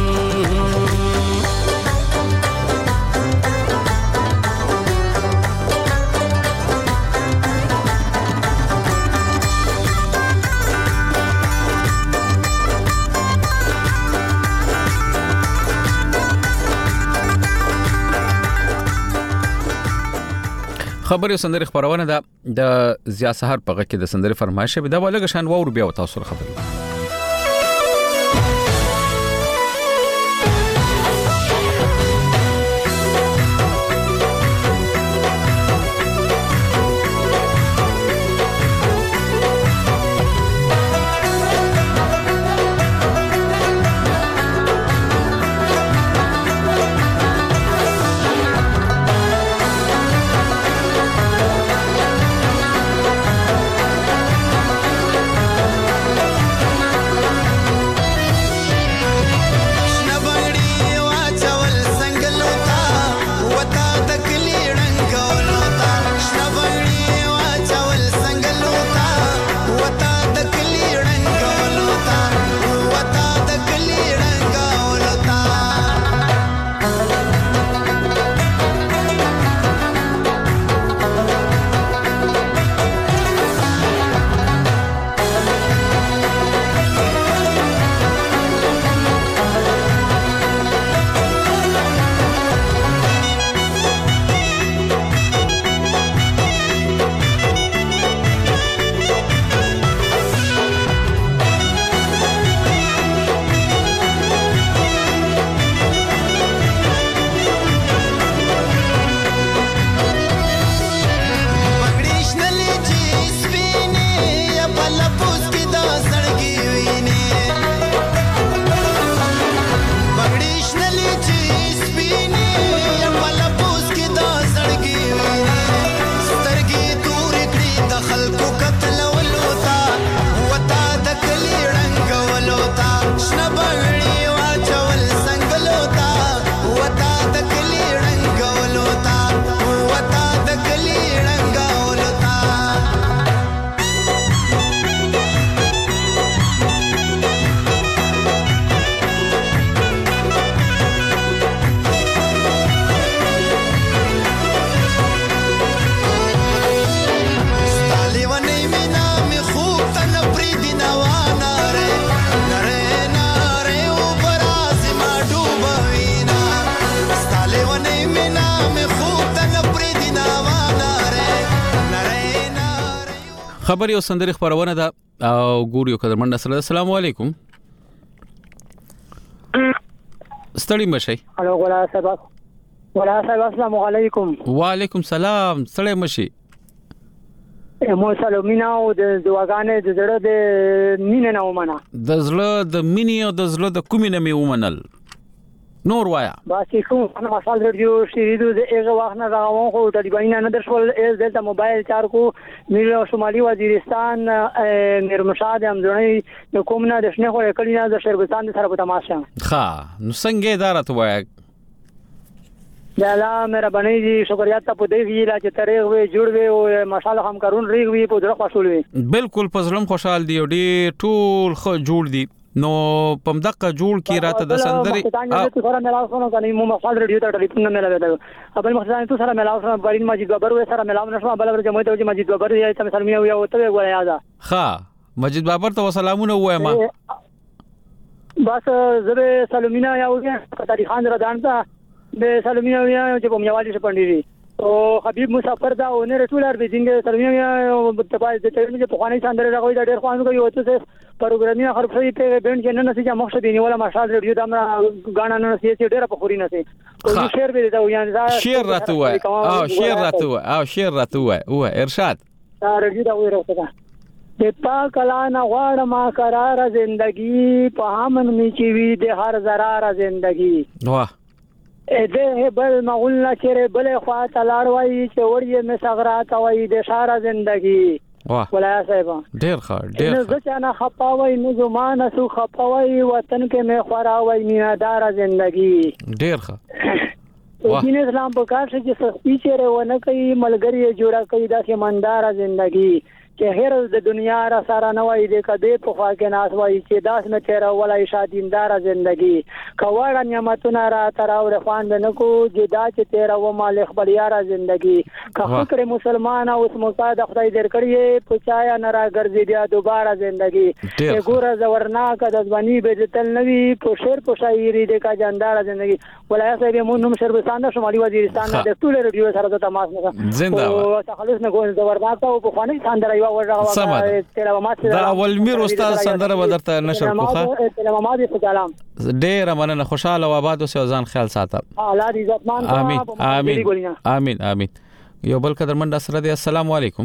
خبري سندري خبرونه ده د زیا سحر په غږ کې د سندري فرمایش به دا ولګ شان وور بیا تاسو خبري خبري او سندري خبرونه ده او ګوريو قدرمن سره. السلام علیکم. ستړي مشي. الو غلا صاحب. غلا صاحب السلام علیکم. وعلیکم سلام. ستړي مشي. مو سلامونه او د دواګانې د زړه د مینې نه ومنه. د زړه د مینې او د زړه د کومې نه مې ومنل. نور وایا باسي کوم انا مسال ریډیو شریدو د هغه وخت نه راغون خو طالبان نه درشول از د موبایل چار کو میر شمالي وزیرستان میر مشاد امځنی د کوم نه د شنه خو کلی نه د شربستان سره په تماشه ښا نو څنګه اداره وایا دا لا مې ربنی دي شکریات ته په دې ویلا چې تاریخ وي جوړ وي او ماشاءالله هم کارون ریغ وي په درخه خوشول وي بالکل پزړم خوشحال دی او ډیر ټول خو جوړ دي نو پم دقه جوړ کی راته د سندري ا سره ملاو شنو کني مو مسال ریډیو ته ټلیفون نه ملاوي دا خپل مخزان تو سره ملاو شنو برین مجید بابر و سره ملاو نشو بل ور جمعیت او مجید بابر یې تم سلمي او یو ته وګورئ یاده ښا مجید بابر ته سلامونه وایم بس زبه سلمینا یا وګه تاریخ خان ردان ته به سلمینا یا چې په میوالي شپندې او حبیب مسافر دا او نه رټولار به څنګه سلمینا په پای د ټیم چې په خواني ساندره راغوي دا ډېر خوانو کوي او ته پروګرامي خرڅوي په بند کې نه نسي چې مخ شې دی ولا ماشال ریډیو دمر غاڼه نه نسي چې ډېر په خوري نسي او شعر به دا یان شعر راته وای او شعر راته وای او شعر راته وای او ارشاد دا ریډیو دا وای راته د پاک کلا نه غواړ ما قرار زندگی په امن می چې وی د هر زرار زندگی واه اده بل مغول چیرې بل خوا تلار وای چې وړي می صغرات وای د شار زندگی واه ولا صاحب ډیر ښه ډیر ښه زه چې نه خپاوي نه زمانه سو خپاوي وطن کې می خوراوي مینادار زندگی ډیر ښه او دین اسلام په کار چې سختی چیرې ونه کوي ملګری جوړه کوي د ایماندار زندگی چې هر د دنیا را سره نه وای د کده په خوا کې ناس وای چې داس نه تیر ولای شادیندار زندگی کواړه نعمتونه را تر او خوان نه کو جدا چې تیر و مال خپل یار زندگی که فکر مسلمان او اسمه خدای درکړي په چایا نه را ګرځي بیا دوباره زندگی ګوره زورناک د ځواني به تل نوي په شعر په شاعري د کا جاندار زندگی ولای صاحب مون نوم شربستان شمالي وزیرستان د ټول ریډیو سره د تماس نه زنده او تخلص نه ګول زورناک او په خواني ساندره دا اول میر استاد سندره ودرته نشر کوخه ډیر مننه خوشاله او آباد اوسه ځان خیال ساته الله دې عزتمان امين امين امين امين یو بل قدرمن سره دی. السلام علیکم.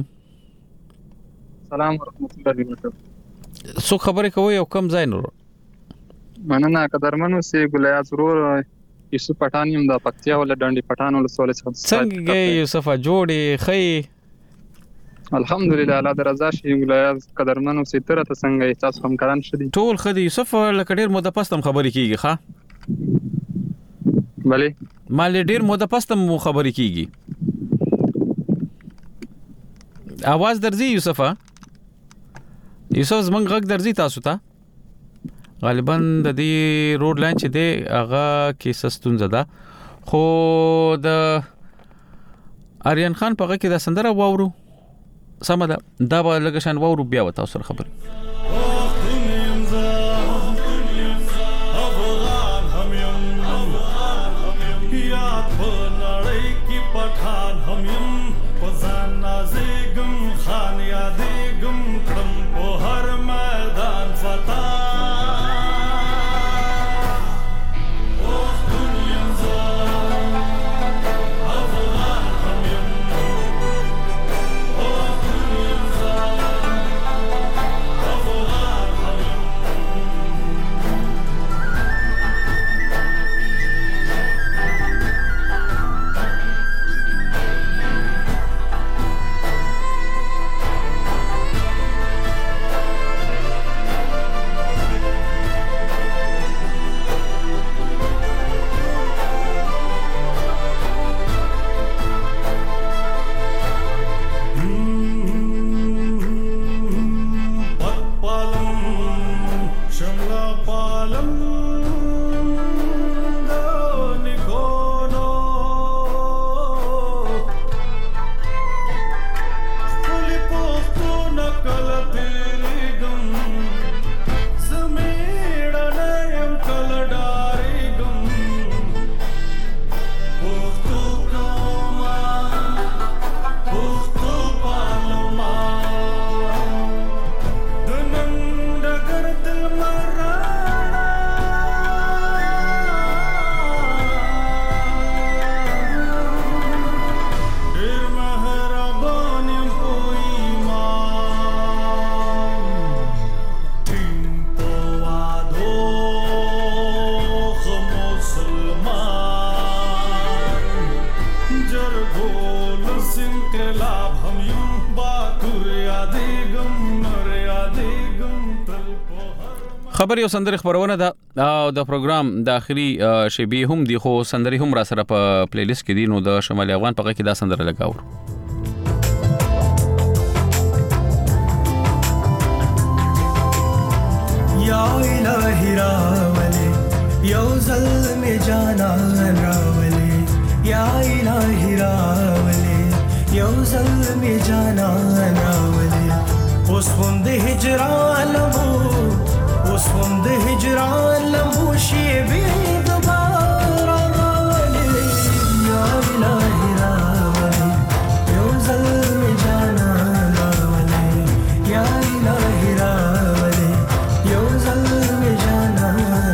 السلام ورحمت الله وبرکاته. سو خبره کوي او کم ځای نور مننه قدرمنو سي ګلیا ضرور یوسف پټانیم د پکتیا ول ډنډي پټان ول سوال څنګه یوسف جوړي خي الحمدلله الله درزا شي ګلیا قدرمنو سي تر ته څنګه تاسو هم کاران شدي ټول خدي یوسف لکه ډیر مده پستم خبري کیږي ښا بله مال ډیر مده پستم خبري کیږي आवाज درځي یوسف یوسف زمنګ غږ درځي تاسو ته غالبا د دې روډ لاین چې دی هغه کې سستون زده خو د آریان خان په غږ کې د سندره واورو سمه ده دا به لږ شان وورو بیا وتا سره خبر خبر یو سندري خبرونه ده او د پروګرام د اخري شیبي هم دی خو سندري هم را سره په پلی لیست کې دي نو د شمالي افغان په کې دا سندره لګاور یا الہی راولے یو ظلم جانا راولے یا الہی راولے یو ظلم جانا راولے اوس هم د هجران لمبو اوس هم د هجران لمبو شي به دوباره راولې یا الہی راولې یو ظلم جانا راولې یا الہی راولې یو ظلم جانا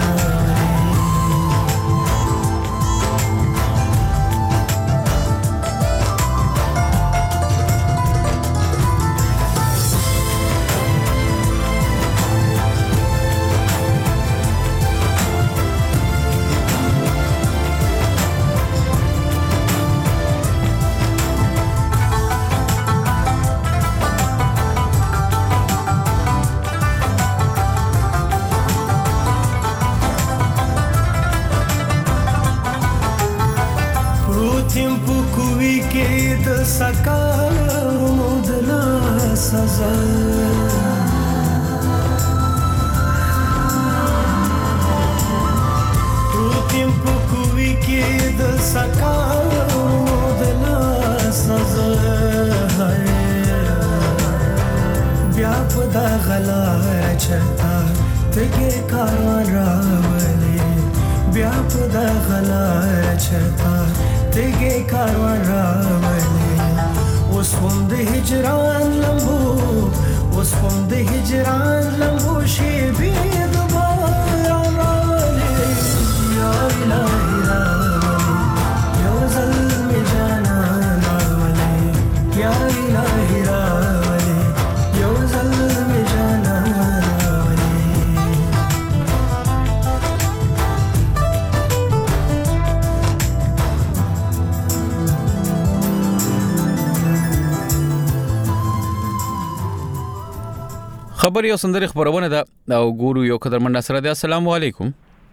خبر یو سندري خبرونه ده او ګورو یو قدر منډه سره ده السلام علیکم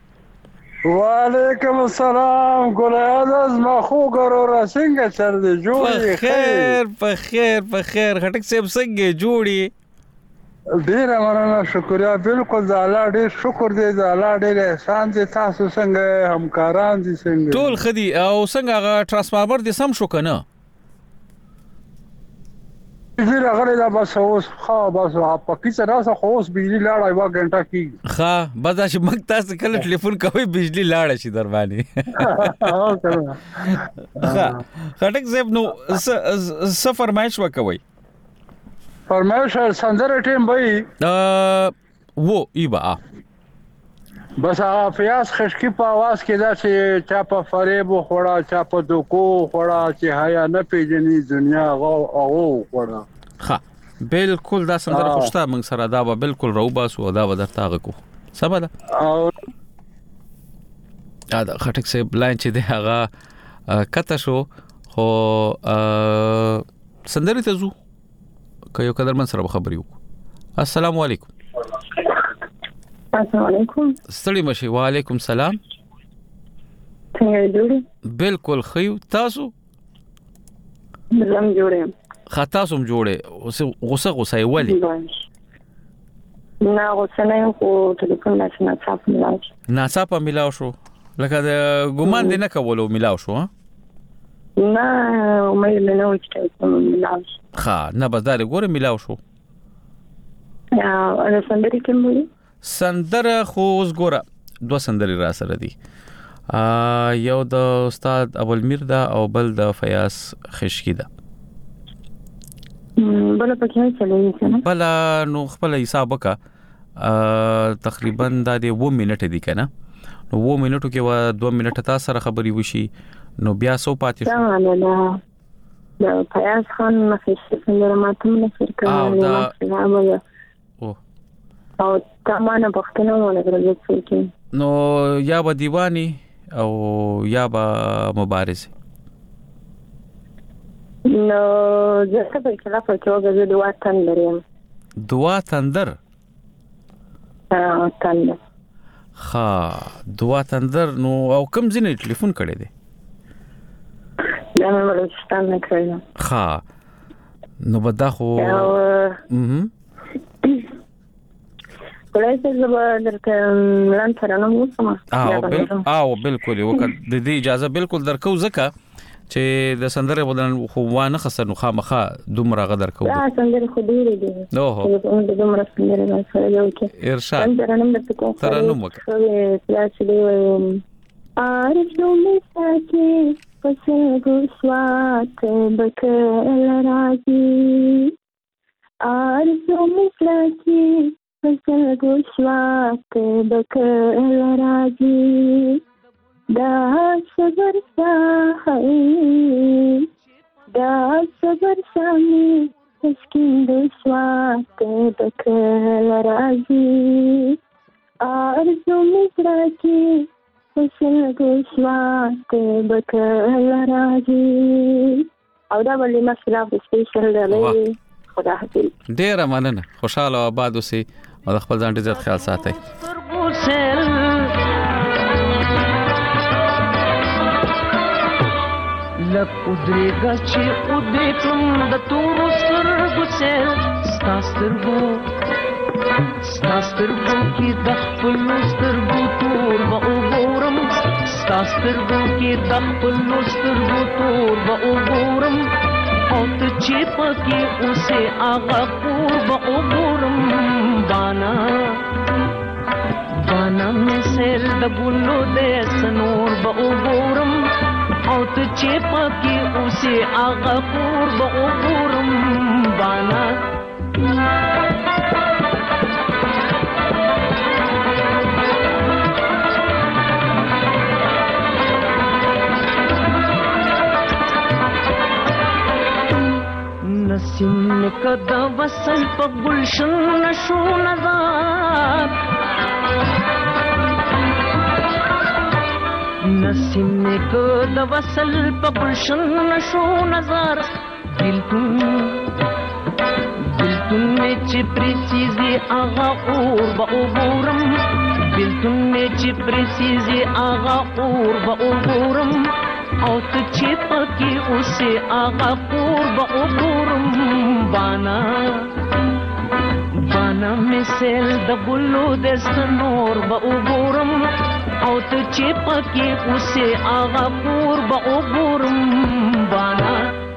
وعلیکم السلام ګلاد از ما خو ګورو را څنګه سر دې جوړي خیر په خیر په خیر خټک صاحب څنګه جوړي ډیر مننه شکریا بالکل د الله ډیر شکر دې د الله ډیر احسان دې تاسو څنګه همکاران دي څنګه ټول خدي او څنګه ترانسفارمر دې سم شو کنه بجلی راغلی دا بس اوس ښه بس په کیسه راسه خو اوس بجلی لاړه یوه غنټه کېږي ښه بس دا چې موږ تاسو کله ټلیفون کوئ بجلی لاړه شي در باندې ښه خټک صاحب نو څه فرمایش وکوئ فرمایش سندره ټیم به وي و ای به بس هغه پیاز خشکي په اواز کې دا چې چا په فریب وخوړه چا په دوکو وخوړه چې حیا نه پیژني دنیا هغه وخوړه ښه بالکل دا سندره خوشته موږ سره دا به بالکل راو باسو دا به درته هغه کو سبا ده او دا خټک صاحب لاین چې دی هغه کته شو خو سندره ته زو که یو قدر من سره خبرې وکړو السلام علیکم السلام علیکم ستړي مشي وعلیکم السلام څنګه جوړی بالکل خیو تاسو زم جوړم خطا سم جوړه غوسه غوسه ولی نه غوسه نه خو ټلیفون نه صاف ملاو نه صاف ملاو شو لکه د ګومان دې نه کولو ملاو شو ها نه مې نه نو چې ملاو ښه نه بس دا ګوره ملاو شو یا انا سندري کوم سندره خو اوس ګوره دوه سندري را سره دي یو د استاد ابوالمیر دا او بل د فیاض خشکی دا بل پکې چلې کنه بل نو خپل حساب وکا تقریبا د و منټ دي کنه نو و منټو کې و دوه منټ تاسو سره خبري وشي نو بیا سو پاتې شو دا د فیاض خان مخکې څنګه ماته نه فکر کوم او تمانه بختنه ولا درځي نو یا به دیوانی او یا به مبارزه نو ځکه په کله په توګه د دوا تندر یم دوا تندر ها تندر ها دوا تندر نو او کوم ځینې ټلیفون کړی دی دا مې بلوچستان نه کړی ها نو بدا خو هم کله چې زما درته ملان ترانه وسم او بالکل او بالکل وکړه د دې اجازه بالکل درکو زکه چې د سندره بدن خو وانه خسر نو خامخه دومره غدر کو دا سندره خو ډیره دي اوه د دومره سندره نه سره یو کې ارشاد ترانه د کو ترانه وکړه پلاس دی آرزو می ساکي پسې ګوسوات بکل راځي آرزو می ساکي پسې ګوسوات بکل راځي دا صبر ساحي دا صبر سامي تسكين دوسوات بكل رازي أرزو مزراكي وصل دوسوات بكل رازي او دا بلی ما خلاف سپیشل دلی خدا حافظ ډیره مننه خوشاله آباد اوسئ او د خپل ځان ډیر زیات خیال ساتئ لک ادریگا چی ادیکم د تورو سترگو سیل ستا سترگو ستا سترگو کی د خپلو سترگو تور به وګورم ستا سترگو کی د خپلو سترگو تور به وګورم او ته چې پکې اوسې هغه کور به وګورم بانا بانا مې سیل د ګلو د سنور به وګورم او ته چې پکې اوسې هغه کور به وګورم بانا نسیم کدا وصل په گلشن نشو نظر نسیم کدا وصل په گلشن نشو نظر دلتون دلتون میں چپری سیزی آغا اور با اوگورم دلتون میں چپری سیزی آغا اور با اوگورم او ته چې پکې اوسې هغه کور به وګورم بانا بانا مې سیل د ګلو د سنور به وګورم او ته چې پکې اوسې هغه کور به وګورم بانا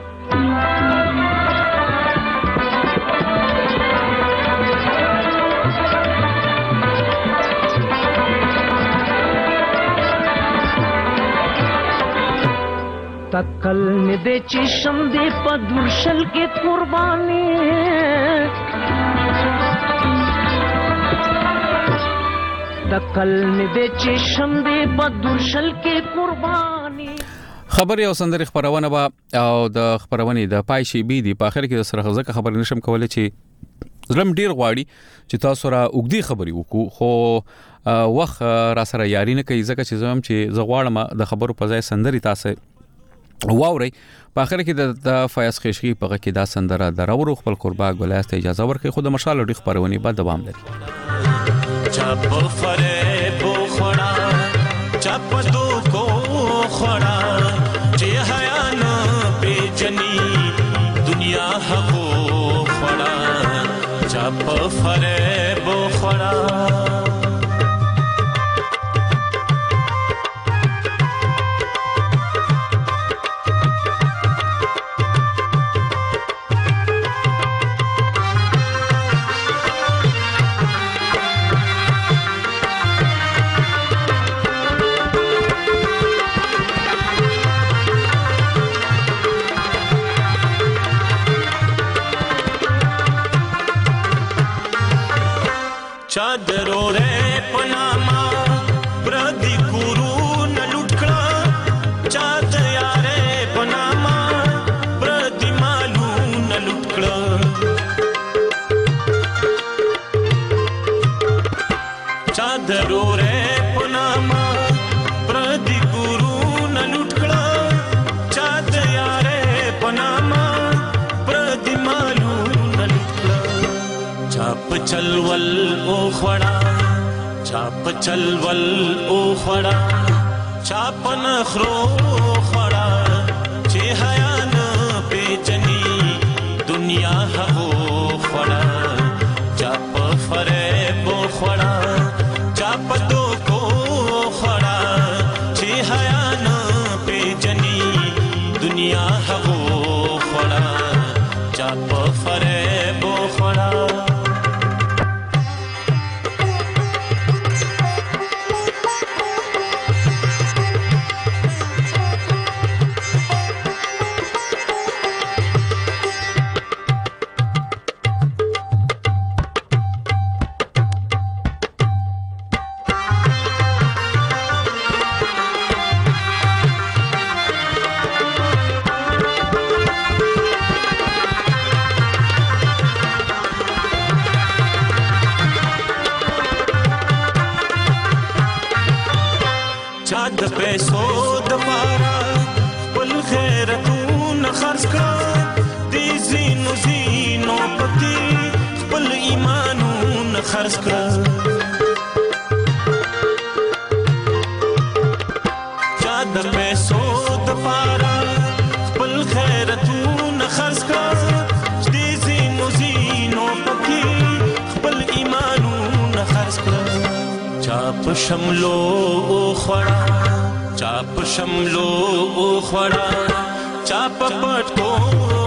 تکل می دے چشم دے پدرشل کی قربانی تکل می دے چشم دے پدرشل کی قربانی خبري او سندري خبرونه با او د خبرونه د پایشي بي دي په اخر کې د سره ځکه خبر نشم کولای چې زلم ډیر غواړي چې تاسو را وګدي خبري وکړو خو وخت را سره یاري نه کوي ځکه چې زم چې زغواړم د خبرو په ځای سندري تاسو واوري په اخر کې د فیاض خشکی په کې دا سندره درورو خپل قربا ګولاست اجازه ورکړي خو د مشال ډی خبرونه به دوام لري چپ فریب خړا چپ دو کو خړا چې حیا نه پیجنی دنیا حقو خړا چپ فریب خړا चलवल ओ खड़ा चाप चलवल ओ खड़ा चाप नखरो खड़ा चे हयान पेचनी दुनिया हो खड़ा चाप फरेब खड़ा चाप दो को खड़ा चे हयान पेचनी दुनिया हो खड़ा चाप फरेब खड़ा चाद पैसो दपारा पल खैरतून खर्च का दी जीनो जीनो पति पल ईमानून खर्च का चाद पैसो दपारा पल खैरतून खर्च का दी जीनो जीनो पति पल ईमानून खर्च का चाप शमलो ओ खड़ा चाप शमलो ओ खड़ा चाप पटको